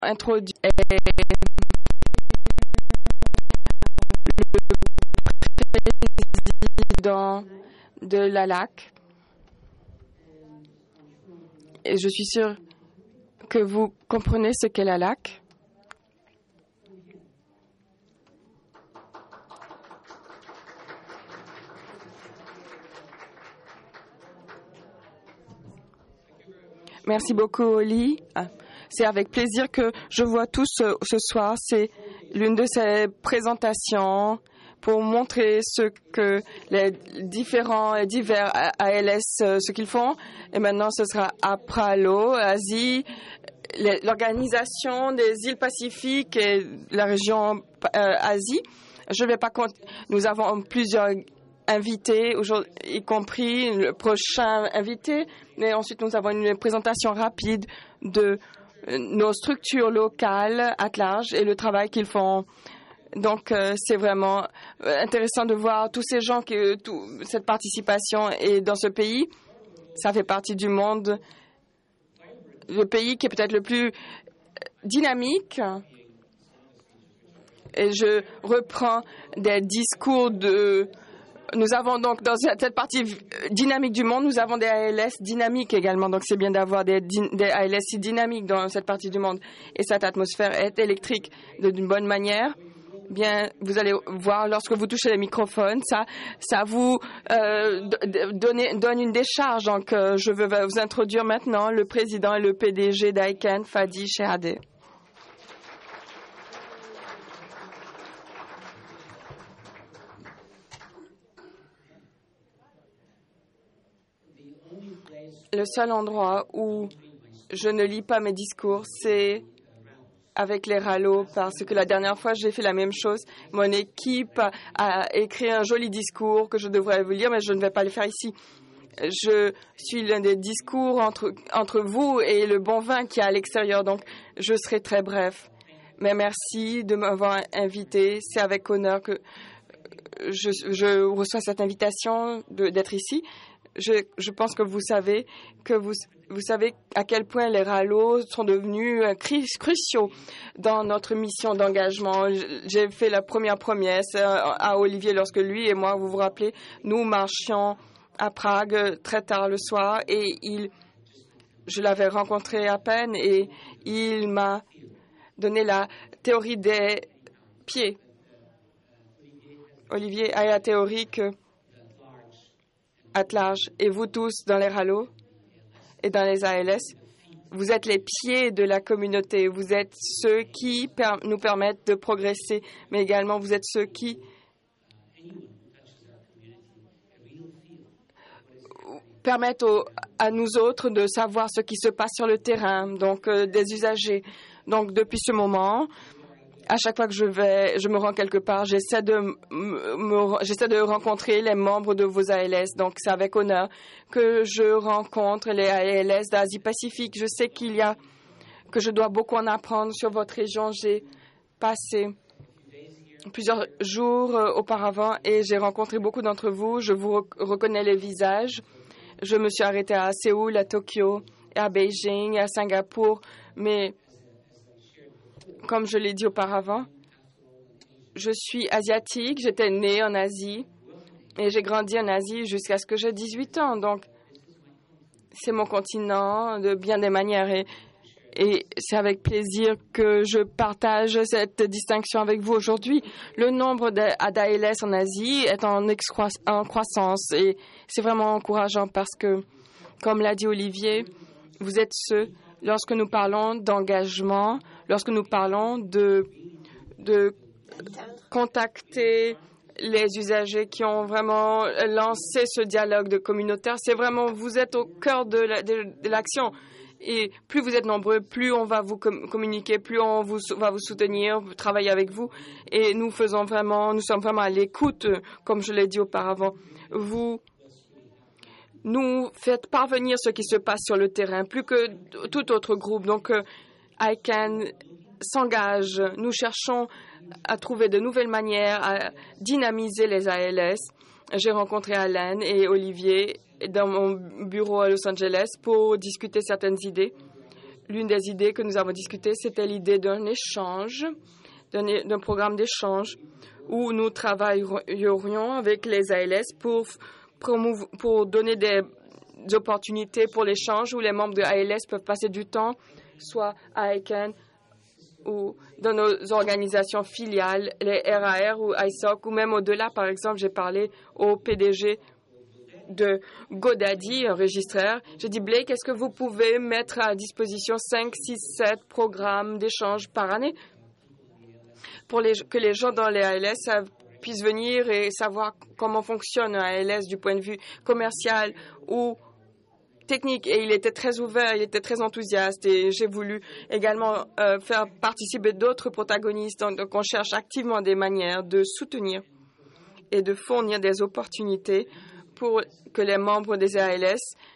introduit le président de l'ALAC. Et je suis sûre que vous comprenez ce qu'est l'ALAC. Merci beaucoup, Oli. C'est avec plaisir que je vois tous ce soir. C'est l'une de ces présentations pour montrer ce que les divers ALS, ce qu'ils font. Et maintenant, ce sera APRALO, Asie, l'Organisation des îles Pacifiques et la région Asie. Je ne vais pas compter. Nous avons plusieurs invités, y compris le prochain invité. Mais ensuite, nous avons une présentation rapide de nos structures locales à large et le travail qu'ils font. Donc, c'est vraiment intéressant de voir tous ces gens, cette participation. Et dans ce pays, ça fait partie du monde, le pays qui est peut-être le plus dynamique. Et je reprends des discours de... Nous avons donc, dans cette partie dynamique du monde, nous avons des ALS dynamiques également. Donc, c'est bien d'avoir des ALS dynamiques dans cette partie du monde. Et cette atmosphère est électrique d'une bonne manière. Bien, vous allez voir, lorsque vous touchez les microphones, ça vous donne une décharge. Donc, je veux vous introduire maintenant le président et le PDG d'ICANN, Fadi Shehadeh. Le seul endroit où je ne lis pas mes discours, c'est avec les RALO, parce que la dernière fois, j'ai fait la même chose. Mon équipe a écrit un joli discours que je devrais vous lire, mais je ne vais pas le faire ici. Je suis l'un des discours entre vous et le bon vin qui est à l'extérieur, donc je serai très bref. Mais merci de m'avoir invité. C'est avec honneur que je reçois cette invitation d'être ici. Je pense que vous savez à quel point les RALO sont devenus cruciaux dans notre mission d'engagement. J'ai fait la première promesse à Olivier lorsque lui et moi, vous vous rappelez, nous marchions à Prague très tard le soir et je l'avais rencontré à peine et il m'a donné la théorie des pieds. Olivier a la théorie que à large, et vous tous dans les RALO et dans les ALS, vous êtes les pieds de la communauté. Vous êtes ceux qui nous permettent de progresser, mais également vous êtes ceux qui permettent à nous autres de savoir ce qui se passe sur le terrain, donc des usagers. Donc depuis ce moment, à chaque fois que je me rends quelque part, j'essaie de rencontrer les membres de vos ALS. Donc, c'est avec honneur que je rencontre les ALS d'Asie-Pacifique. Je sais que je dois beaucoup en apprendre sur votre région. J'ai passé plusieurs jours auparavant et j'ai rencontré beaucoup d'entre vous. Je vous reconnais les visages. Je me suis arrêtée à Séoul, à Tokyo, à Beijing, à Singapour, mais comme je l'ai dit auparavant, je suis asiatique, j'étais née en Asie et j'ai grandi en Asie jusqu'à ce que j'ai 18 ans. Donc, c'est mon continent de bien des manières et c'est avec plaisir que je partage cette distinction avec vous aujourd'hui. Le nombre d'ALS en Asie est en croissance et c'est vraiment encourageant parce que, comme l'a dit Olivier, vous êtes ceux, lorsque nous parlons d'engagement, lorsque nous parlons de contacter les usagers qui ont vraiment lancé ce dialogue de communautaire, c'est vraiment, vous êtes au cœur de l'action. Et plus vous êtes nombreux, plus on va vous communiquer, plus on va vous soutenir, travailler avec vous. Et nous sommes vraiment à l'écoute, comme je l'ai dit auparavant. Vous nous faites parvenir ce qui se passe sur le terrain, plus que tout autre groupe. Donc, ICANN s'engage. Nous cherchons à trouver de nouvelles manières à dynamiser les ALS. J'ai rencontré Alain et Olivier dans mon bureau à Los Angeles pour discuter certaines idées. l'une des idées que nous avons discutées, c'était l'idée d'un échange, d'un programme d'échange où nous travaillerions avec les ALS pour donner des opportunités pour l'échange où les membres de ALS peuvent passer du temps, soit à ICANN ou dans nos organisations filiales, les RAR ou ISOC, ou même au-delà. Par exemple, j'ai parlé au PDG de GoDaddy, un registraire. J'ai dit, Blake, est-ce que vous pouvez mettre à disposition 5, 6, 7 programmes d'échange par année pour que les gens dans les ALS puissent venir et savoir comment fonctionne un ALS du point de vue commercial ou technique. Et il était très ouvert, il était très enthousiaste. Et j'ai voulu également faire participer d'autres protagonistes. Donc, on cherche activement des manières de soutenir et de fournir des opportunités pour que les membres des ALS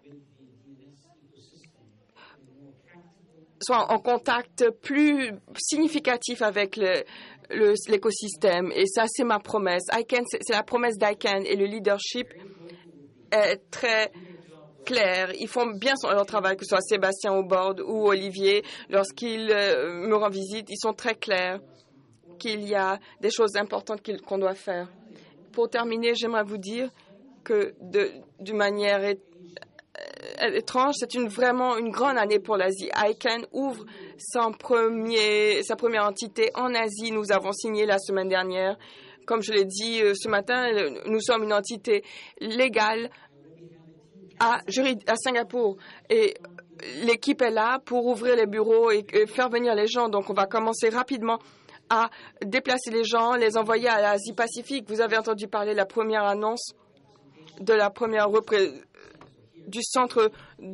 soient en contact plus significatif avec l'écosystème. Et ça, c'est ma promesse. ICANN, c'est la promesse d'ICANN et le leadership est très clair. Ils font bien leur travail, que ce soit Sébastien au board ou Olivier. Lorsqu'ils me rendent visite, ils sont très clairs qu'il y a des choses importantes qu'on doit faire. Pour terminer, j'aimerais vous dire que d'une manière étrange, c'est vraiment une grande année pour l'Asie. ICANN ouvre sa première entité en Asie. Nous avons signé la semaine dernière. Comme je l'ai dit ce matin, nous sommes une entité légale à Singapour. Et l'équipe est là pour ouvrir les bureaux et faire venir les gens. Donc, on va commencer rapidement à déplacer les gens, les envoyer à l'Asie-Pacifique. Vous avez entendu parler de la première annonce de la première du centre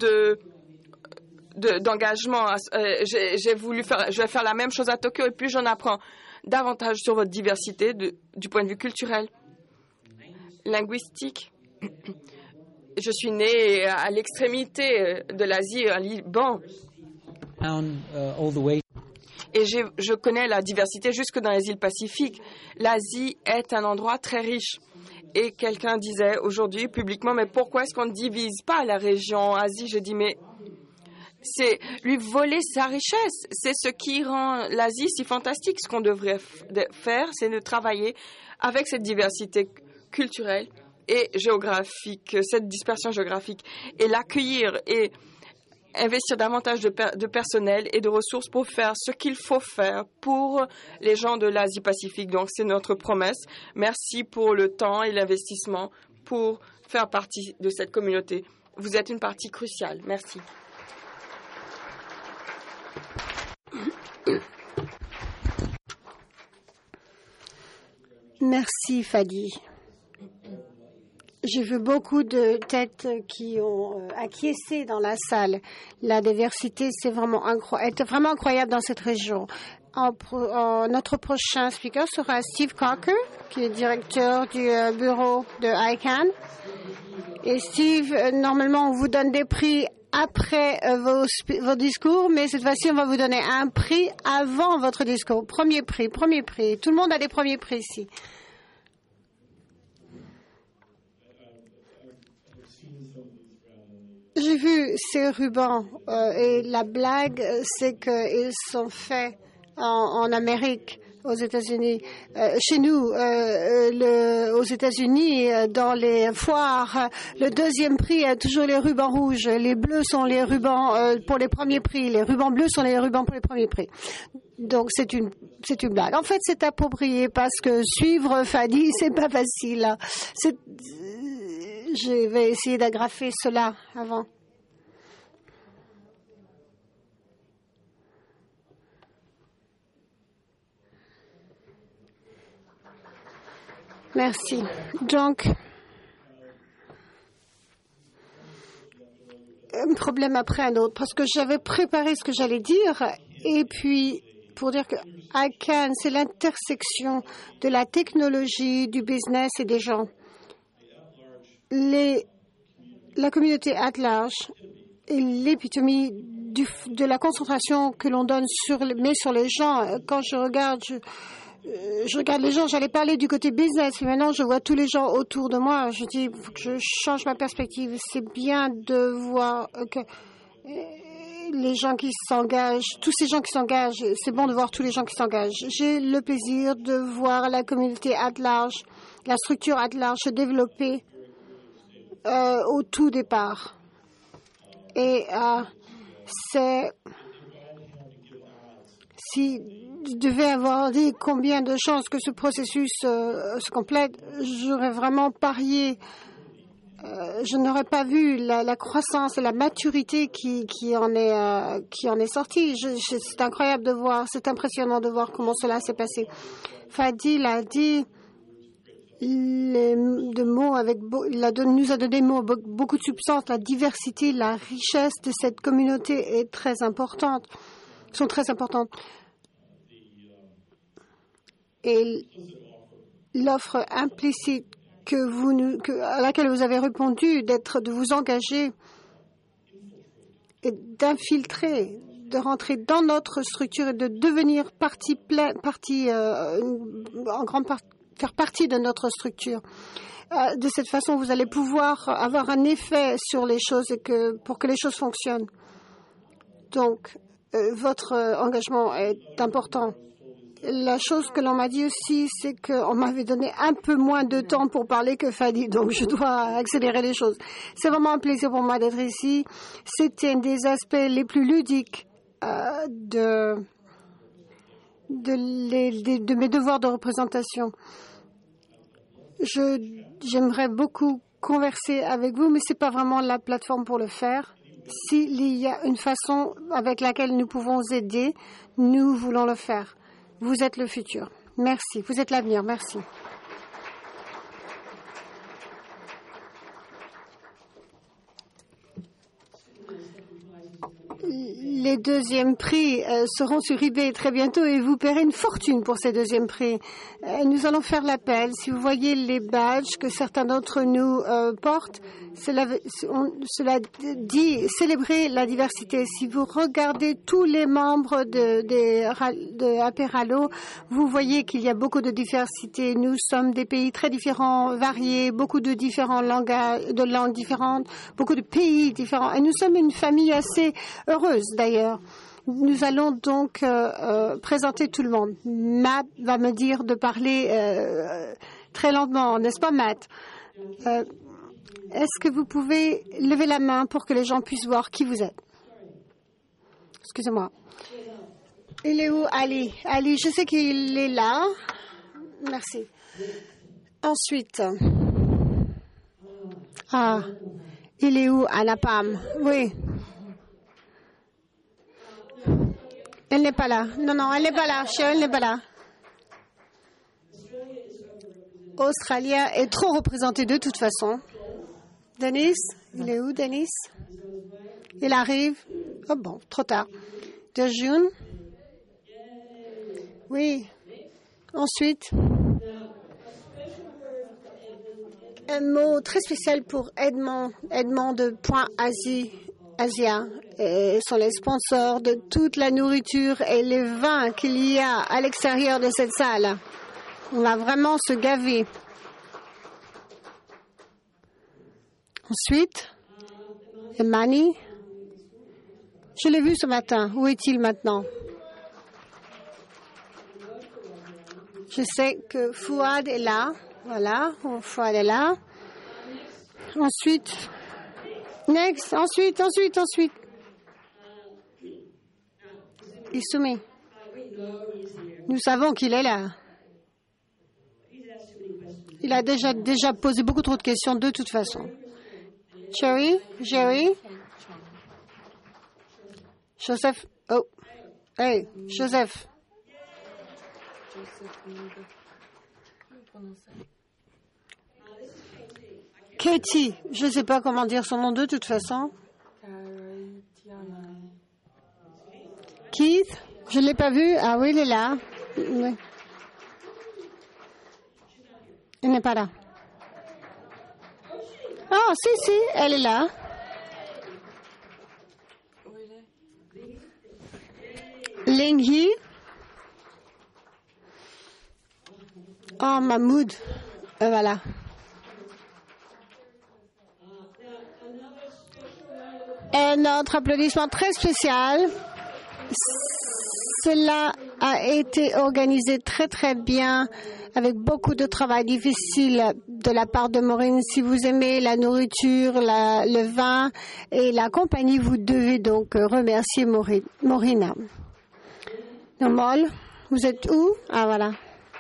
d'engagement. Je vais faire la même chose à Tokyo et plus j'en apprends davantage sur votre diversité du point de vue culturel, linguistique. Je suis née à l'extrémité de l'Asie, à Liban. Et je connais la diversité jusque dans les îles Pacifiques. L'Asie est un endroit très riche. Et quelqu'un disait aujourd'hui publiquement, mais pourquoi est-ce qu'on ne divise pas la région Asie? Je dis, mais c'est lui voler sa richesse. C'est ce qui rend l'Asie si fantastique. Ce qu'on devrait faire, c'est de travailler avec cette diversité culturelle et géographique, cette dispersion géographique, et l'accueillir et investir davantage de personnel et de ressources pour faire ce qu'il faut faire pour les gens de l'Asie-Pacifique. Donc, c'est notre promesse. Merci pour le temps et l'investissement pour faire partie de cette communauté. Vous êtes une partie cruciale. Merci. Merci, Fadi. J'ai vu beaucoup de têtes qui ont acquiescé dans la salle. La diversité, c'est vraiment incroyable dans cette région. Notre prochain speaker sera Steve Cocker, qui est directeur du bureau de ICANN. Et Steve, normalement, on vous donne des prix après vos discours, mais cette fois-ci, on va vous donner un prix avant votre discours. Premier prix. Tout le monde a des premiers prix ici. J'ai vu ces rubans et la blague, c'est qu'ils sont faits en Amérique, aux États-Unis. Chez nous, aux États-Unis, dans les foires, le deuxième prix est toujours les rubans rouges. Les bleus sont les rubans pour les premiers prix. Les rubans bleus sont les rubans pour les premiers prix. Donc c'est une blague. En fait, c'est approprié parce que suivre Fadi, c'est pas facile. Je vais essayer d'agrafer cela avant. Merci. Donc, un problème après un autre, parce que j'avais préparé ce que j'allais dire, et puis pour dire que ICANN, c'est l'intersection de la technologie, du business et des gens. La communauté at large est l'épitomie de la concentration que l'on donne sur les gens. Quand je regarde les gens, j'allais parler du côté business, mais maintenant je vois tous les gens autour de moi. Je dis, il faut que je change ma perspective. C'est bien de voir que les gens qui s'engagent, tous ces gens qui s'engagent, c'est bon de voir tous les gens qui s'engagent. J'ai le plaisir de voir la communauté at large, la structure at large se développer au tout départ. Et si je devais avoir dit combien de chances que ce processus se complète, j'aurais vraiment parié. Je n'aurais pas vu la croissance et la maturité qui en est sortie. C'est incroyable de voir, c'est impressionnant de voir comment cela s'est passé. Fadil a dit nous a donné des mots avec beaucoup de substance. La diversité, la richesse de cette communauté est très importante, sont très importantes. Et l'offre implicite à laquelle vous avez répondu, de vous engager et d'infiltrer, de rentrer dans notre structure et de devenir faire partie de notre structure. De cette façon, vous allez pouvoir avoir un effet sur les choses pour que les choses fonctionnent. Donc, votre engagement est important. La chose que l'on m'a dit aussi, c'est qu'on m'avait donné un peu moins de temps pour parler que Fadi, donc je dois accélérer les choses. C'est vraiment un plaisir pour moi d'être ici. C'était un des aspects les plus ludiques de mes devoirs de représentation. J'aimerais beaucoup converser avec vous, mais ce n'est pas vraiment la plateforme pour le faire. S'il y a une façon avec laquelle nous pouvons aider, nous voulons le faire. Vous êtes le futur. Merci. Vous êtes l'avenir. Merci. Les deuxièmes prix seront sur eBay très bientôt et vous paierez une fortune pour ces deuxièmes prix. Nous allons faire l'appel. Si vous voyez les badges que certains d'entre nous portent, cela dit célébrer la diversité. Si vous regardez tous les membres de Aperalo, vous voyez qu'il y a beaucoup de diversité. Nous sommes des pays très différents, variés, beaucoup de différents langues différentes, beaucoup de pays différents. Et nous sommes une famille assez heureuse d'ailleurs. Nous allons donc présenter tout le monde. Matt va me dire de parler très lentement, n'est-ce pas Matt? Est-ce que vous pouvez lever la main pour que les gens puissent voir qui vous êtes? Excusez-moi. Il est où Ali? Ali, je sais qu'il est là. Merci. Ensuite. Il est où Anna Pam? Oui. Elle n'est pas là. Non, elle n'est pas là. Elle n'est pas là. Australie est trop représentée de toute façon. Denis, il est où, Denis? Il arrive. Oh bon, trop tard. De June. Oui. Ensuite. Un mot très spécial pour Edmond de Point Asia. Et sont les sponsors de toute la nourriture et les vins qu'il y a à l'extérieur de cette salle. On va vraiment se gaver. Ensuite, Emani, je l'ai vu ce matin. Où est-il maintenant? Je sais que Fouad est là. Voilà, Fouad est là. Ensuite, next, ensuite. Issoumi. Nous savons qu'il est là. Il a déjà posé beaucoup trop de questions de toute façon. Jerry? Joseph? Oh. Hey, Joseph. Katie, je ne sais pas comment dire son nom de toute façon. Keith, je ne l'ai pas vu. Ah oui, il est là. Oui. Il n'est pas là. Ah, si, elle est là. Linghi. Oh, Mahmoud. Voilà. Et notre applaudissement très spécial. Cela a été organisé très très bien avec beaucoup de travail difficile de la part de Maureen. Si vous aimez la nourriture, le vin et la compagnie, vous devez donc remercier Maureen. Nomol, vous êtes où? Ah voilà.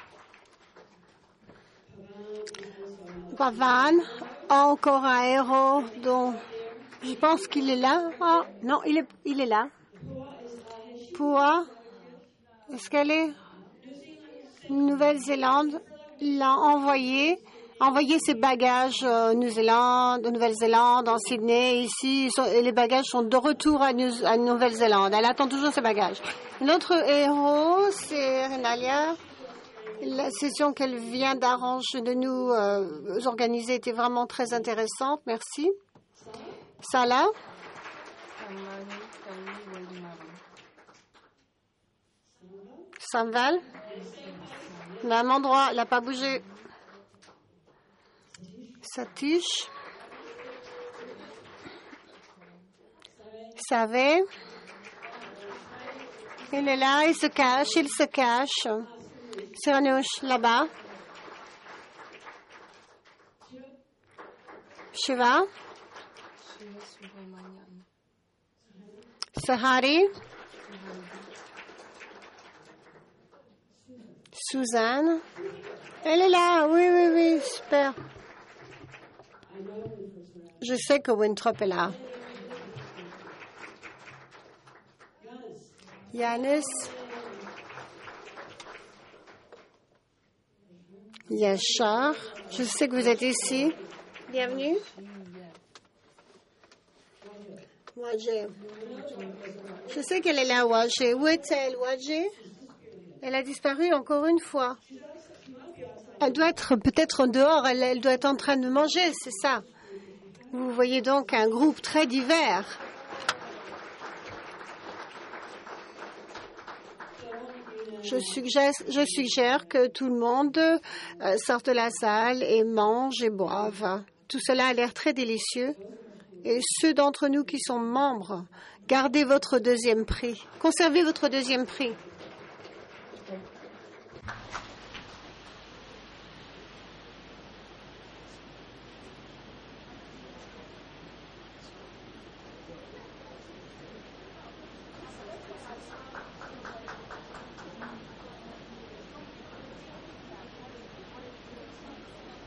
Pavan, encore un héros dont je pense qu'il est là. Ah, non, il est là. Poua, est-ce qu'elle est Nouvelle-Zélande? Il a envoyé ses bagages en Nouvelle-Zélande, en Sydney, ici. Et les bagages sont de retour à Nouvelle-Zélande. Elle attend toujours ses bagages. Notre héros, c'est Renalia. La session qu'elle vient de nous organiser était vraiment très intéressante. Merci. Salah. Samval. Même endroit, il n'a pas bougé. Satish. Savait. Il est là, il se cache. Siranouche, là-bas. Shiva. Sahari. Suzanne. Elle est là, oui, super. Je sais que Winthrop est là. Yanis. Yashar. Je sais que vous êtes ici. Bienvenue. Wajé. Je sais qu'elle est là, Wajé. Où est-elle, Wajé? Elle a disparu encore une fois. Elle doit être peut-être dehors, elle doit être en train de manger, c'est ça. Vous voyez donc un groupe très divers. Je suggère que tout le monde sorte de la salle et mange et boive. Tout cela a l'air très délicieux. Et ceux d'entre nous qui sont membres, gardez votre deuxième prix. Conservez votre deuxième prix.